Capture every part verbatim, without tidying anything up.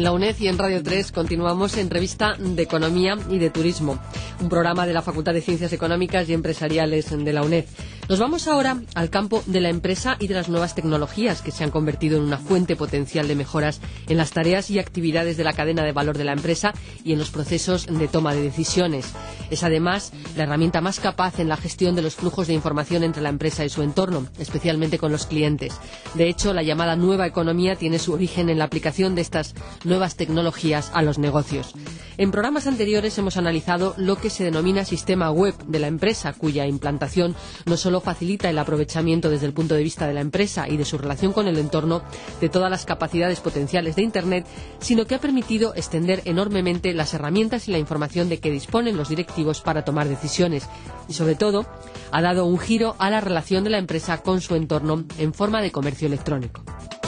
En la UNED y en Radio tres continuamos en Revista de Economía y de Turismo, un programa de la Facultad de Ciencias Económicas y Empresariales de la UNED. Nos vamos ahora al campo de la empresa y de las nuevas tecnologías que se han convertido en una fuente potencial de mejoras en las tareas y actividades de la cadena de valor de la empresa y en los procesos de toma de decisiones. Es además la herramienta más capaz en la gestión de los flujos de información entre la empresa y su entorno, especialmente con los clientes. De hecho, la llamada nueva economía tiene su origen en la aplicación de estas nuevas tecnologías a los negocios. En programas anteriores hemos analizado lo que se denomina sistema web de la empresa, cuya implantación no solo facilita el aprovechamiento desde el punto de vista de la empresa y de su relación con el entorno de todas las capacidades potenciales de Internet, sino que ha permitido extender enormemente las herramientas y la información de que disponen los directivos para tomar decisiones y, sobre todo, ha dado un giro a la relación de la empresa con su entorno en forma de comercio electrónico.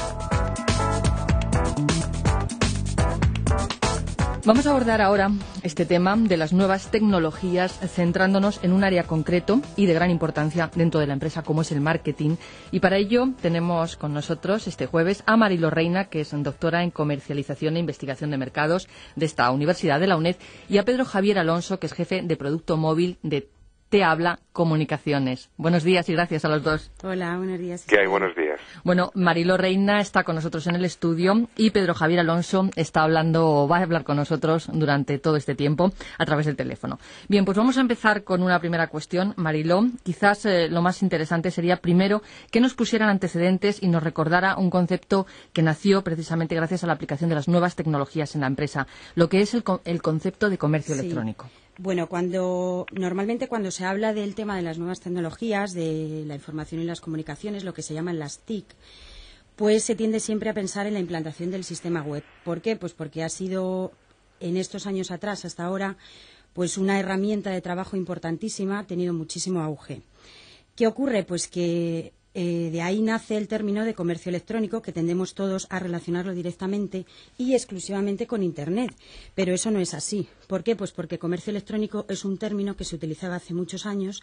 Vamos a abordar ahora este tema de las nuevas tecnologías centrándonos en un área concreto y de gran importancia dentro de la empresa como es el marketing. Y para ello tenemos con nosotros este jueves a Mariló Reina, que es doctora en Comercialización e Investigación de Mercados de esta Universidad de la UNED, y a Pedro Javier Alonso, que es jefe de Producto Móvil de Te Habla Comunicaciones. Buenos días y gracias a los dos. Hola, buenos días. ¿Qué hay? Buenos días. Bueno, Mariló Reina está con nosotros en el estudio y Pedro Javier Alonso está hablando, va a hablar con nosotros durante todo este tiempo a través del teléfono. Bien, pues vamos a empezar con una primera cuestión. Mariló, quizás eh, lo más interesante sería primero que nos pusieran antecedentes y nos recordara un concepto que nació precisamente gracias a la aplicación de las nuevas tecnologías en la empresa, lo que es el, el concepto de comercio sí. electrónico. Bueno, cuando normalmente cuando se habla del tema de las nuevas tecnologías, de la información y las comunicaciones, lo que se llaman las T I C, pues se tiende siempre a pensar en la implantación del sistema web. ¿Por qué? Pues porque ha sido en estos años atrás hasta ahora pues una herramienta de trabajo importantísima, ha tenido muchísimo auge. ¿Qué ocurre? Pues que Eh, de ahí nace el término de comercio electrónico, que tendemos todos a relacionarlo directamente y exclusivamente con Internet. Pero eso no es así. ¿Por qué? Pues porque comercio electrónico es un término que se utilizaba hace muchos años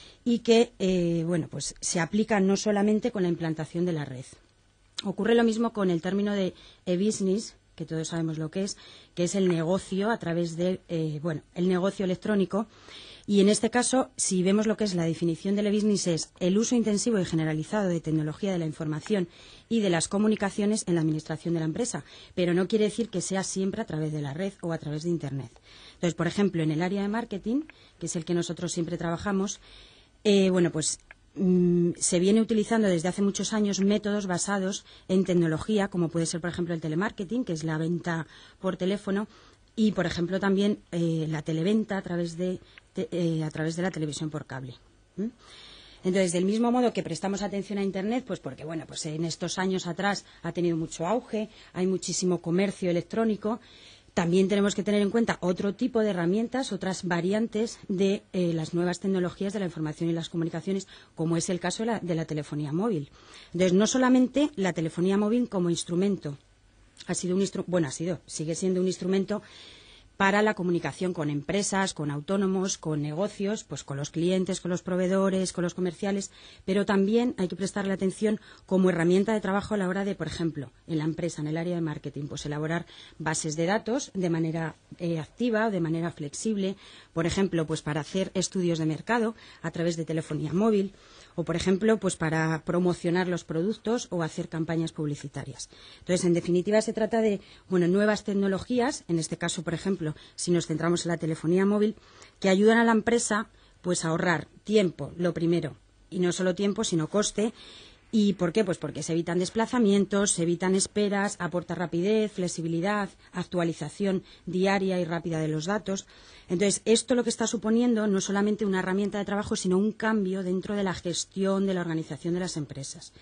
y que eh, bueno, pues se aplica no solamente con la implantación de la red. Ocurre lo mismo con el término de e-business, que todos sabemos lo que es, que es el negocio a través de, eh, bueno, el negocio electrónico. Y en este caso, si vemos lo que es la definición del e-business, es el uso intensivo y generalizado de tecnología de la información y de las comunicaciones en la administración de la empresa, pero no quiere decir que sea siempre a través de la red o a través de Internet. Entonces, por ejemplo, en el área de marketing, que es el que nosotros siempre trabajamos, eh, bueno, pues mmm, se viene utilizando desde hace muchos años métodos basados en tecnología, como puede ser, por ejemplo, el telemarketing, que es la venta por teléfono, y, por ejemplo, también eh, la televenta a través de, te, eh, a través de la televisión por cable. ¿Mm? Entonces, del mismo modo que prestamos atención a Internet, pues porque, bueno, pues en estos años atrás ha tenido mucho auge, hay muchísimo comercio electrónico, también tenemos que tener en cuenta otro tipo de herramientas, otras variantes de eh, las nuevas tecnologías de la información y las comunicaciones, como es el caso de la, de la telefonía móvil. Entonces, no solamente la telefonía móvil como instrumento, ha sido un instru- bueno, ha sido, sigue siendo un instrumento para la comunicación con empresas, con autónomos, con negocios, pues con los clientes, con los proveedores, con los comerciales, pero también hay que prestarle atención como herramienta de trabajo a la hora de, por ejemplo, en la empresa, en el área de marketing, pues elaborar bases de datos de manera eh, activa o de manera flexible, por ejemplo, pues para hacer estudios de mercado a través de telefonía móvil, o, por ejemplo, pues para promocionar los productos o hacer campañas publicitarias. Entonces, en definitiva, se trata de, bueno, nuevas tecnologías, en este caso, por ejemplo, si nos centramos en la telefonía móvil, que ayudan a la empresa pues a ahorrar tiempo, lo primero, y no solo tiempo, sino coste. ¿Y por qué? Pues porque se evitan desplazamientos, se evitan esperas, aporta rapidez, flexibilidad, actualización diaria y rápida de los datos. Entonces, esto lo que está suponiendo no solamente una herramienta de trabajo, sino un cambio dentro de la gestión, de la organización de las empresas.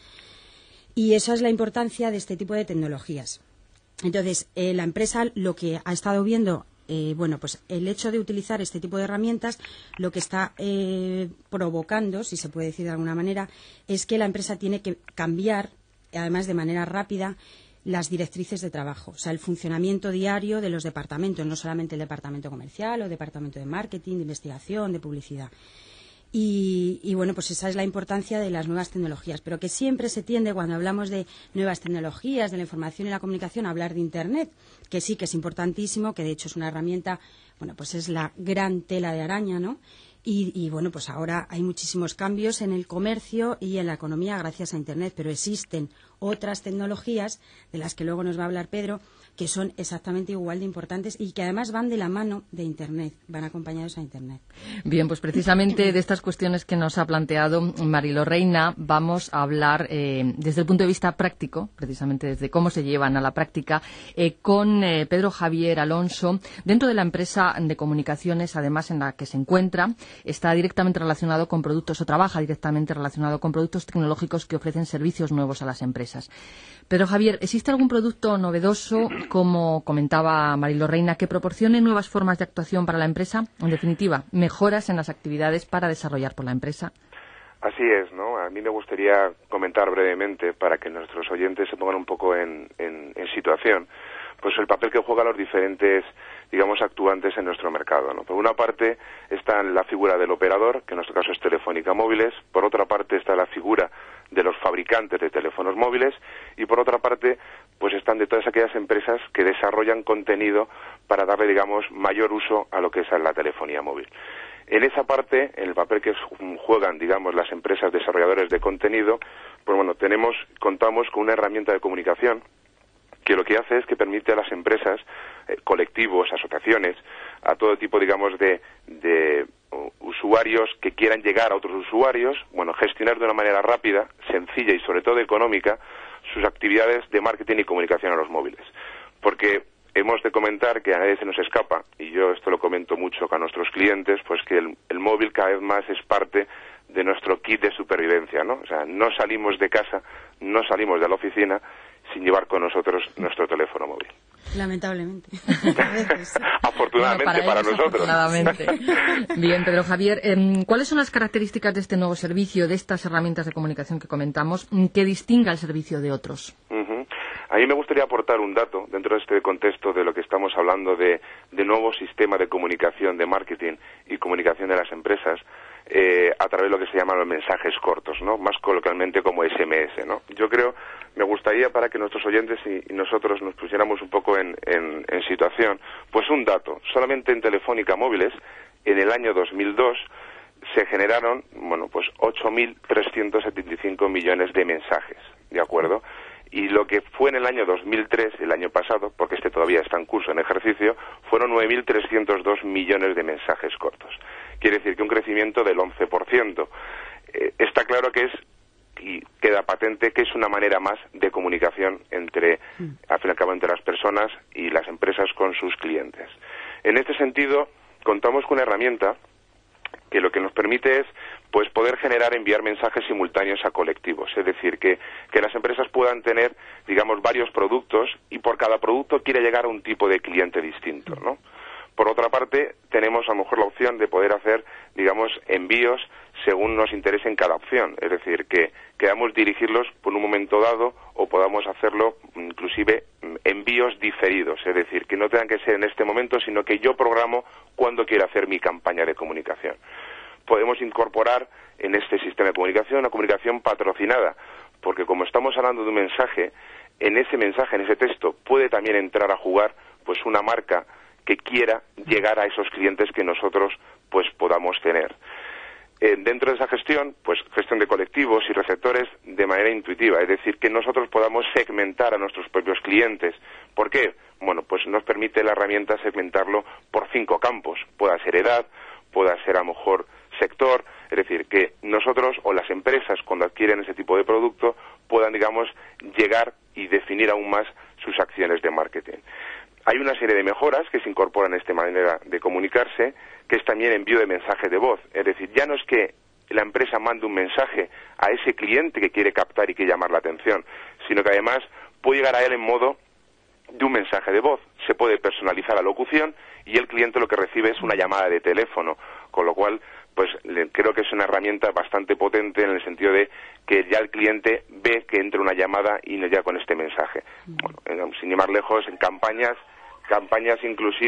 Y esa es la importancia de este tipo de tecnologías. Entonces, eh, la empresa lo que ha estado viendo, eh, bueno, pues el hecho de utilizar este tipo de herramientas, lo que está eh, provocando, si se puede decir de alguna manera, es que la empresa tiene que cambiar, además de manera rápida, las directrices de trabajo, o sea, el funcionamiento diario de los departamentos, no solamente el departamento comercial o departamento de marketing, de investigación, de publicidad. Y, y bueno, pues esa es la importancia de las nuevas tecnologías, pero que siempre se tiende, cuando hablamos de nuevas tecnologías, de la información y la comunicación, a hablar de Internet, que sí que es importantísimo, que de hecho es una herramienta, bueno, pues es la gran tela de araña, ¿no? Y, y bueno, pues ahora hay muchísimos cambios en el comercio y en la economía gracias a Internet, pero existen otras tecnologías, de las que luego nos va a hablar Pedro, que son exactamente igual de importantes y que además van de la mano de Internet, van acompañados a Internet. Bien, pues precisamente de estas cuestiones que nos ha planteado Mariló Reina vamos a hablar eh, desde el punto de vista práctico, precisamente desde cómo se llevan a la práctica, eh, con eh, Pedro Javier Alonso, dentro de la empresa de comunicaciones, además en la que se encuentra, está directamente relacionado con productos o trabaja directamente relacionado con productos tecnológicos que ofrecen servicios nuevos a las empresas. Pedro Javier, ¿existe algún producto novedoso, como comentaba Mariló Reina, que proporcione nuevas formas de actuación para la empresa? En definitiva, mejoras en las actividades para desarrollar por la empresa. Así es, ¿no? A mí me gustaría comentar brevemente, para que nuestros oyentes se pongan un poco en, en, en situación, pues el papel que juegan los diferentes, digamos, actuantes en nuestro mercado, ¿no? Por una parte está la figura del operador, que en nuestro caso es Telefónica Móviles. Por otra parte está la figura de los fabricantes de teléfonos móviles, y por otra parte pues están de todas aquellas empresas que desarrollan contenido para darle, digamos, mayor uso a lo que es la telefonía móvil. En esa parte, en el papel que juegan, digamos, las empresas desarrolladores de contenido, pues bueno, tenemos, contamos con una herramienta de comunicación que lo que hace es que permite a las empresas, eh, colectivos, asociaciones, a todo tipo, digamos, de, de uh, usuarios que quieran llegar a otros usuarios, bueno, gestionar de una manera rápida, sencilla y sobre todo económica sus actividades de marketing y comunicación a los móviles. Porque hemos de comentar que a nadie se nos escapa, y yo esto lo comento mucho con nuestros clientes, pues que el, el móvil cada vez más es parte de nuestro kit de supervivencia, ¿no? O sea, no salimos de casa, no salimos de la oficina sin llevar con nosotros nuestro teléfono móvil. Lamentablemente. Afortunadamente bueno, para, para ellos, nosotros. Afortunadamente. Bien, Pedro Javier, eh, ¿cuáles son las características de este nuevo servicio, de estas herramientas de comunicación que comentamos, que distinga el servicio de otros? Uh-huh. A mí me gustaría aportar un dato dentro de este contexto de lo que estamos hablando de, de nuevo sistema de comunicación, de marketing y comunicación de las empresas, eh, a través de lo que se llaman los mensajes cortos, ¿no? Más coloquialmente como ese eme ese, ¿no? Yo creo, me gustaría, para que nuestros oyentes y, y nosotros nos pusiéramos un poco en, en, en situación, pues un dato. Solamente en Telefónica Móviles, en el año dos mil dos, se generaron, bueno, pues ocho mil trescientos setenta y cinco millones de mensajes, ¿de acuerdo? Y lo que fue en el año dos mil tres, el año pasado, porque este todavía está en curso, en ejercicio, fueron nueve mil trescientos dos millones de mensajes cortos. Quiere decir que un crecimiento del once por ciento. Eh, está claro que es, y queda patente, que es una manera más de comunicación entre, al fin y al cabo, entre las personas y las empresas con sus clientes. En este sentido, contamos con una herramienta que lo que nos permite es pues poder generar, enviar mensajes simultáneos a colectivos, es decir, que, que las empresas puedan tener, digamos, varios productos y por cada producto quiere llegar a un tipo de cliente distinto, ¿no? Por otra parte, tenemos a lo mejor la opción de poder hacer, digamos, envíos según nos interese en cada opción, es decir, que queramos dirigirlos por un momento dado o podamos hacerlo inclusive envíos diferidos, es decir, que no tengan que ser en este momento, sino que yo programo cuando quiero hacer mi campaña de comunicación. Podemos incorporar en este sistema de comunicación una comunicación patrocinada, porque como estamos hablando de un mensaje, en ese mensaje, en ese texto, puede también entrar a jugar pues una marca que quiera llegar a esos clientes que nosotros pues podamos tener. Eh, dentro de esa gestión, pues gestión de colectivos y receptores de manera intuitiva, es decir, que nosotros podamos segmentar a nuestros propios clientes. ¿Por qué? Bueno, pues nos permite la herramienta segmentarlo por cinco campos. Pueda ser edad, pueda ser a lo mejor sector, es decir, que nosotros o las empresas cuando adquieren ese tipo de producto puedan, digamos, llegar y definir aún más sus acciones de marketing. Hay una serie de mejoras que se incorporan en esta manera de comunicarse, que es también envío de mensaje de voz. Es decir, ya no es que la empresa mande un mensaje a ese cliente que quiere captar y que llamar la atención, sino que además puede llegar a él en modo de un mensaje de voz. Se puede personalizar la locución y el cliente lo que recibe es una llamada de teléfono, con lo cual pues creo que es una herramienta bastante potente en el sentido de que ya el cliente ve que entra una llamada y no ya con este mensaje. Bueno, sin ir más lejos, en campañas, campañas inclusive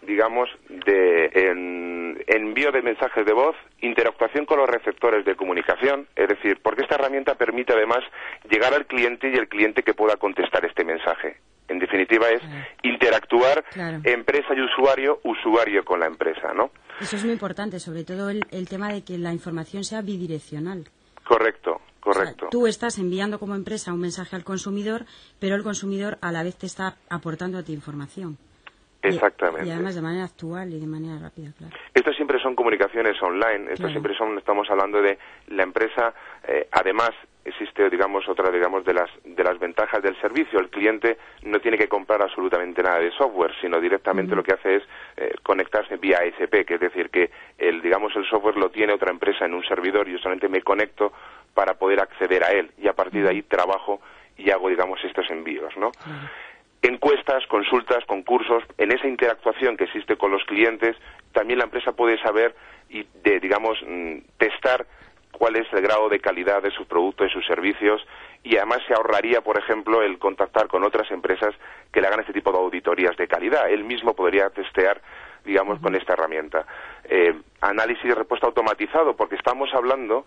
digamos, de en, envío de mensajes de voz, interactuación con los receptores de comunicación, es decir, porque esta herramienta permite además llegar al cliente y el cliente que pueda contestar este mensaje. En definitiva es claro. interactuar claro. empresa y usuario, usuario con la empresa, ¿no? Eso es muy importante, sobre todo el, el tema de que la información sea bidireccional. Correcto, correcto. O sea, tú estás enviando como empresa un mensaje al consumidor, pero el consumidor a la vez te está aportando a ti información. Exactamente. Y, y además de manera actual y de manera rápida, claro. Esto siempre son comunicaciones online, esto claro. siempre son, estamos hablando de la empresa, eh, además existe, digamos, otra, digamos, de las de las ventajas del servicio. El cliente no tiene que comprar absolutamente nada de software, sino directamente uh-huh. lo que hace es eh, conectarse vía A S P, que es decir, que el, digamos, el software lo tiene otra empresa en un servidor y yo solamente me conecto para poder acceder a él y a partir uh-huh. de ahí trabajo y hago, digamos, estos envíos, ¿no? Uh-huh. Encuestas, consultas, concursos, en esa interactuación que existe con los clientes, también la empresa puede saber y, de, digamos, testar cuál es el grado de calidad de sus productos y sus servicios y además se ahorraría, por ejemplo, el contactar con otras empresas que le hagan este tipo de auditorías de calidad. Él mismo podría testear, digamos, uh-huh. con esta herramienta. Eh, análisis de respuesta automatizado, porque estamos hablando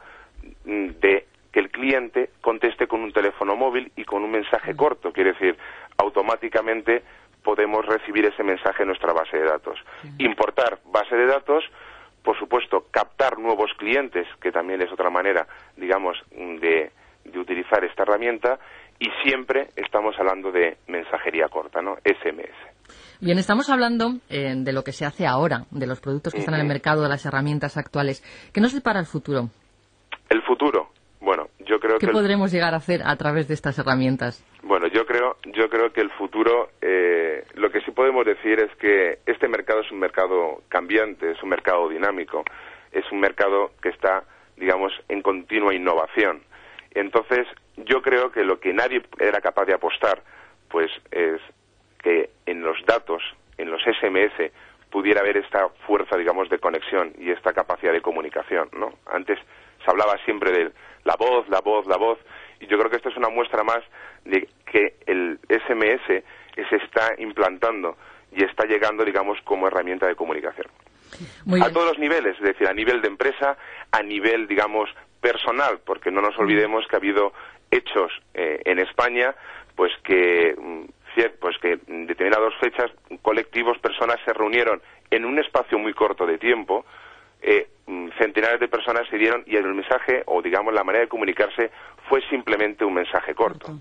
de que el cliente conteste con un teléfono móvil y con un mensaje corto, quiere decir, automáticamente podemos recibir ese mensaje en nuestra base de datos. Importar base de datos, por supuesto, captar nuevos clientes, que también es otra manera, digamos, de, de utilizar esta herramienta, y siempre estamos hablando de mensajería corta, ¿no? S M S. Bien, estamos hablando eh, de lo que se hace ahora, de los productos que están uh-huh. en el mercado, de las herramientas actuales. ¿Qué nos depara el futuro? El futuro. Bueno, yo creo ¿Qué que... ¿Qué podremos el... llegar a hacer a través de estas herramientas? Bueno, yo creo, yo creo que el futuro, eh, lo que sí podemos decir es que este mercado es un mercado cambiante, es un mercado dinámico, es un mercado que está, digamos, en continua innovación. Entonces, yo creo que lo que nadie era capaz de apostar, pues, es que en los datos, en los S M S, pudiera haber esta fuerza, digamos, de conexión y esta capacidad de comunicación, ¿no? Antes se hablaba siempre de la voz, la voz, la voz, y yo creo que esto es una muestra más de que el S M S se está implantando y está llegando, digamos, como herramienta de comunicación. Muy bien. A todos los niveles, es decir, a nivel de empresa, a nivel, digamos, personal, porque no nos olvidemos que ha habido hechos eh, en España, pues que, pues que en determinadas fechas, colectivos, personas se reunieron en un espacio muy corto de tiempo. Eh, centenares de personas se dieron y el mensaje, o digamos la manera de comunicarse, fue simplemente un mensaje corto.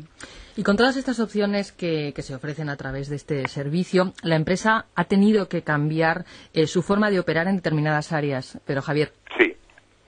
Y con todas estas opciones que, que se ofrecen a través de este servicio, la empresa ha tenido que cambiar eh, su forma de operar en determinadas áreas. Pero, Javier. Sí.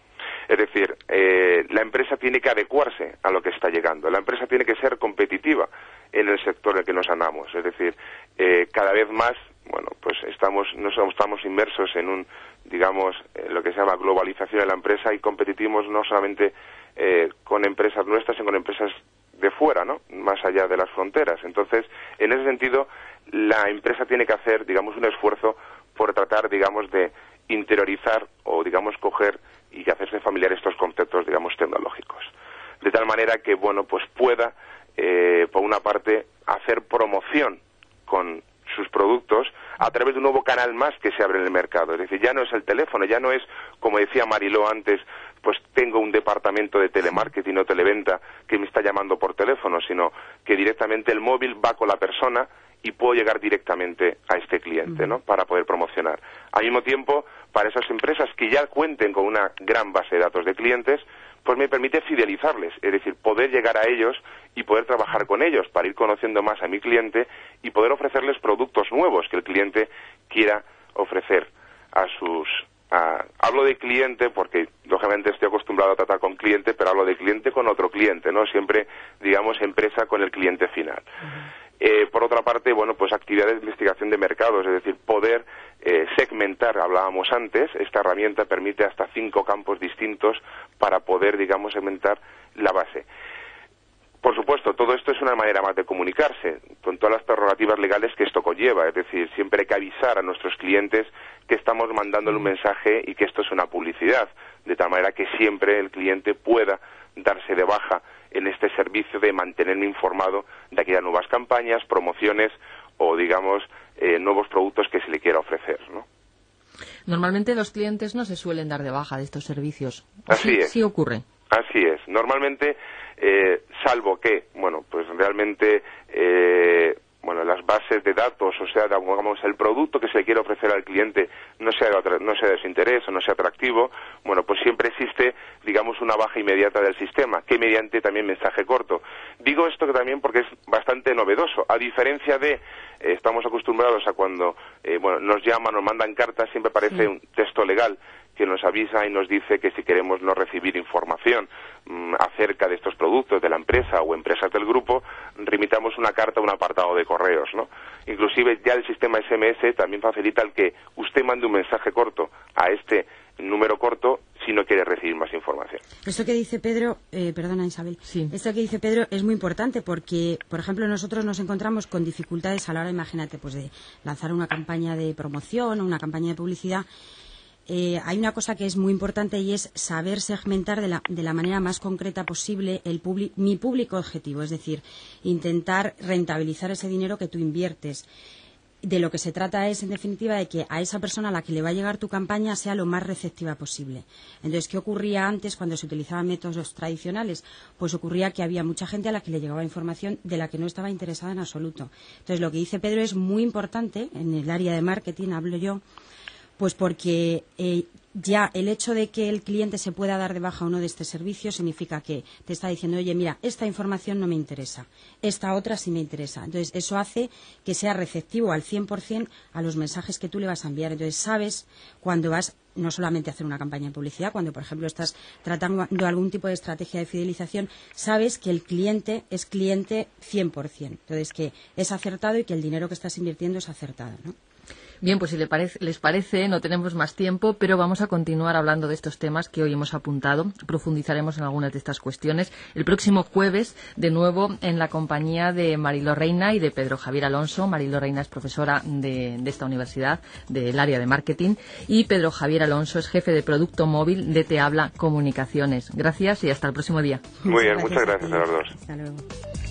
Es decir, eh, la empresa tiene que adecuarse a lo que está llegando. La empresa tiene que ser competitiva en el sector en el que nos andamos. Es decir, eh, cada vez más, bueno, pues estamos, nos estamos inmersos en un, digamos, eh, lo que se llama globalización de la empresa y competimos no solamente eh, con empresas nuestras, sino con empresas de fuera, ¿no? Más allá de las fronteras. Entonces, en ese sentido, la empresa tiene que hacer, digamos, un esfuerzo por tratar, digamos, de interiorizar o, digamos, coger y hacerse familiar estos conceptos, digamos, tecnológicos. De tal manera que, bueno, pues pueda, eh, por una parte, hacer promoción con sus productos a través de un nuevo canal más que se abre en el mercado. Es decir, ya no es el teléfono, ya no es, como decía Mariló antes, pues tengo un departamento de telemarketing o televenta que me está llamando por teléfono, sino que directamente el móvil va con la persona y puedo llegar directamente a este cliente, ¿no?, para poder promocionar. Al mismo tiempo, para esas empresas que ya cuenten con una gran base de datos de clientes, pues me permite fidelizarles, es decir, poder llegar a ellos y poder trabajar con ellos para ir conociendo más a mi cliente y poder ofrecerles productos nuevos que el cliente quiera ofrecer a sus... A, hablo de cliente porque, lógicamente, estoy acostumbrado a tratar con cliente, pero hablo de cliente con otro cliente, ¿no? Siempre, digamos, empresa con el cliente final. Uh-huh. Eh, por otra parte, bueno, pues actividades de investigación de mercados, es decir, poder eh, segmentar, hablábamos antes, esta herramienta permite hasta cinco campos distintos para poder, digamos, segmentar la base. Por supuesto, todo esto es una manera más de comunicarse, con todas las prerrogativas legales que esto conlleva, es decir, siempre hay que avisar a nuestros clientes que estamos mandándole un mensaje y que esto es una publicidad, de tal manera que siempre el cliente pueda darse de baja en este servicio de mantenerme informado de aquellas nuevas campañas, promociones o, digamos, eh, nuevos productos que se le quiera ofrecer, ¿no? Normalmente los clientes no se suelen dar de baja de estos servicios. Así sí, es. Sí ocurre. Así es. Normalmente, eh, salvo que, bueno, pues realmente, eh, bueno, las bases de datos, o sea, digamos, el producto que se le quiere ofrecer al cliente no sea, no sea de su interés o no sea atractivo, bueno, pues siempre existe, digamos, una baja inmediata del sistema, que mediante también mensaje corto. Digo esto que también porque es bastante novedoso, a diferencia de, eh, estamos acostumbrados a cuando, eh, bueno, nos llaman o mandan cartas, siempre parece sí. un texto legal que nos avisa y nos dice que si queremos no recibir información mmm, acerca de estos productos de la empresa o empresas del grupo, remitamos una carta a un apartado de correos, ¿no? Inclusive ya el sistema S M S también facilita el que usted mande un mensaje corto a este número corto si no quiere recibir más información. Esto que dice Pedro, eh, perdona Isabel, sí. esto que dice Pedro es muy importante porque, por ejemplo, nosotros nos encontramos con dificultades a la hora, imagínate, pues de lanzar una campaña de promoción o una campaña de publicidad. Eh, hay una cosa que es muy importante y es saber segmentar de la, de la manera más concreta posible el publi- mi público objetivo, es decir, intentar rentabilizar ese dinero que tú inviertes. De lo que se trata es, en definitiva, de que a esa persona a la que le va a llegar tu campaña sea lo más receptiva posible. Entonces, ¿qué ocurría antes cuando se utilizaban métodos tradicionales? Pues ocurría que había mucha gente a la que le llegaba información de la que no estaba interesada en absoluto. Entonces, lo que dice Pedro es muy importante, en el área de marketing hablo yo, pues porque eh, ya el hecho de que el cliente se pueda dar de baja uno de este servicio significa que te está diciendo, oye, mira, esta información no me interesa, esta otra sí me interesa. Entonces, eso hace que sea receptivo al cien por cien a los mensajes que tú le vas a enviar. Entonces, sabes cuando vas no solamente a hacer una campaña de publicidad, cuando, por ejemplo, estás tratando algún tipo de estrategia de fidelización, sabes que el cliente es cliente cien por cien. Entonces, que es acertado y que el dinero que estás invirtiendo es acertado, ¿no? Bien, pues si les parece, les parece, no tenemos más tiempo, pero vamos a continuar hablando de estos temas que hoy hemos apuntado. Profundizaremos en algunas de estas cuestiones el próximo jueves, de nuevo en la compañía de Mariló Reina y de Pedro Javier Alonso. Mariló Reina es profesora de, de esta universidad, del área de marketing, y Pedro Javier Alonso es jefe de producto móvil de Te Habla Comunicaciones. Gracias y hasta el próximo día. Muy bien, muchas gracias a los dos. Hasta luego.